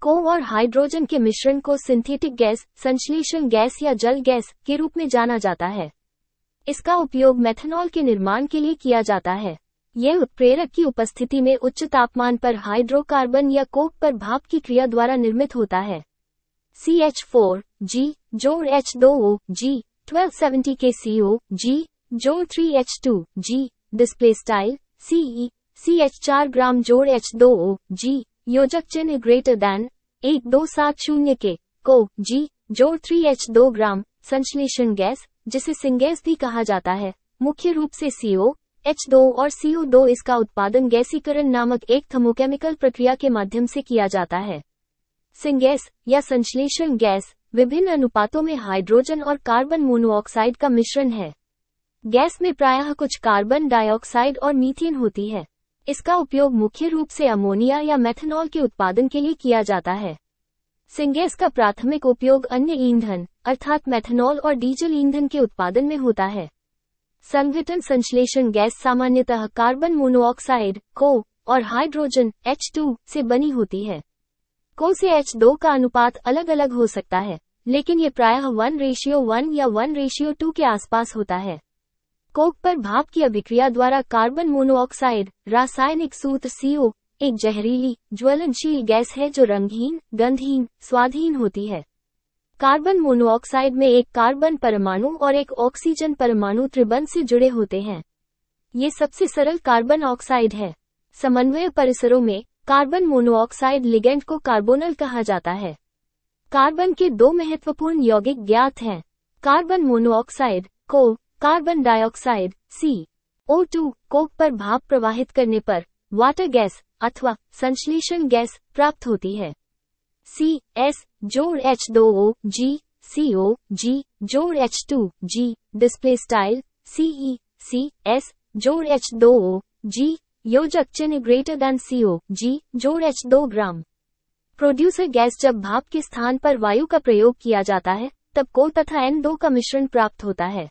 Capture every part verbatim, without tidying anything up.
को और हाइड्रोजन के मिश्रण को सिंथेटिक गैस, संश्लेषण गैस या जल गैस के रूप में जाना जाता है। इसका उपयोग मेथनॉल के निर्माण के लिए किया जाता है। यह उत्प्रेरक की उपस्थिति में उच्च तापमान पर हाइड्रोकार्बन या कोक पर भाप की क्रिया द्वारा निर्मित होता है। सी एच फोर जी जोड़ H two O G twelve seventy K C O G जोड़ three H two G display style C E C H four gram जोड़ एच टू ओ जी योजक चिन्ह ग्रेटर दैन एक दो सात शून्य के को जी जोड़ थ्री एच टू ग्राम संश्लेषण गैस, जिसे सिंगैस भी कहा जाता है, मुख्य रूप से सी ओ एच टू और सी ओ टू इसका उत्पादन गैसीकरण नामक एक थर्मोकेमिकल प्रक्रिया के माध्यम से किया जाता है। सिंगैस या संश्लेषण गैस विभिन्न अनुपातों में हाइड्रोजन और कार्बन मोनोऑक्साइड का मिश्रण है। गैस में प्रायः कुछ कार्बन डाइऑक्साइड और मीथेन होती है। इसका उपयोग मुख्य रूप से अमोनिया या मेथनॉल के उत्पादन के लिए किया जाता है। सिंगैस का प्राथमिक उपयोग अन्य ईंधन अर्थात मेथनॉल और डीजल ईंधन के उत्पादन में होता है। संघटन संश्लेषण गैस सामान्यतः कार्बन मोनोऑक्साइड को और हाइड्रोजन एच टू से बनी होती है। को से एच टू का अनुपात अलग अलग हो सकता है, लेकिन ये प्रायः वन रेशियो वन या वन रेशियो टू के आसपास होता है। कोक पर भाप की अभिक्रिया द्वारा कार्बन मोनोऑक्साइड रासायनिक सूत्र सी ओ एक जहरीली ज्वलनशील गैस है जो रंगहीन, गंधहीन, स्वादहीन होती है। कार्बन मोनोऑक्साइड में एक कार्बन परमाणु और एक ऑक्सीजन परमाणु त्रिबंध से जुड़े होते हैं। ये सबसे सरल कार्बन ऑक्साइड है। समन्वय परिसरों में कार्बन मोनोऑक्साइड लिगेंड को कार्बोनल कहा जाता है। कार्बन के दो महत्वपूर्ण यौगिक ज्ञात हैं। कार्बन मोनोऑक्साइड को carbon dioxide C O two coke पर भाप प्रवाहित करने पर वाटर गैस अथवा संश्लेषण गैस प्राप्त होती है। सी एस जोड़ H two O G C O G जोड़ H two G display style C E C S जोड़ एच टू ओ जी योजक चिन्ह greater than C O G जोड़ H two gram. Producer gas जब भाप के स्थान पर वायु का प्रयोग किया जाता है तब को तथा एन टू का मिश्रण प्राप्त होता है।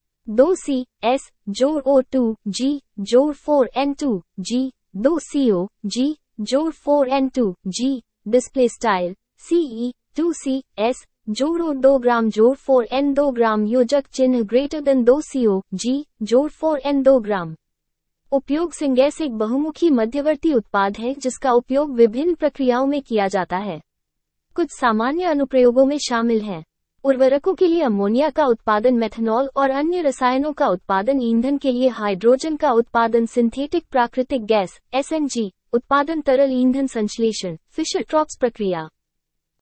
दो सी एस जोड़ ओ टू जी जोड़ फोर एन टू जी दो सी ओ जी जोड़ four N two G display style C E two C S जोड़ ओ दो ग्राम जोड़ फोर एन दो ग्राम योजक चिन्ह ग्रेटर देन दो सी ओ जी जोड़ फोर एन दो ग्राम। उपयोग सिंगैस एक बहुमुखी मध्यवर्ती उत्पाद है जिसका उपयोग विभिन्न प्रक्रियाओं में किया जाता है। कुछ सामान्य अनुप्रयोगों में शामिल हैं। उर्वरकों के लिए अमोनिया का उत्पादन, मेथनॉल और अन्य रसायनों का उत्पादन, ईंधन के लिए हाइड्रोजन का उत्पादन, सिंथेटिक प्राकृतिक गैस एस एन जी उत्पादन, तरल ईंधन संश्लेषण, फिशर ट्रॉप्स प्रक्रिया।